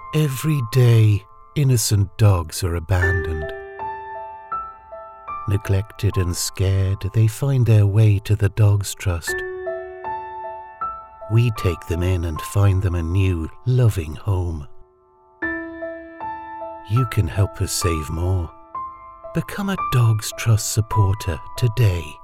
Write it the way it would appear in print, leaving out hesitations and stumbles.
Every day, innocent dogs are abandoned. Neglected and scared, they find their way to the Dogs Trust. We take them in and find them a new, loving home. You can help us save more. Become a Dogs Trust supporter today.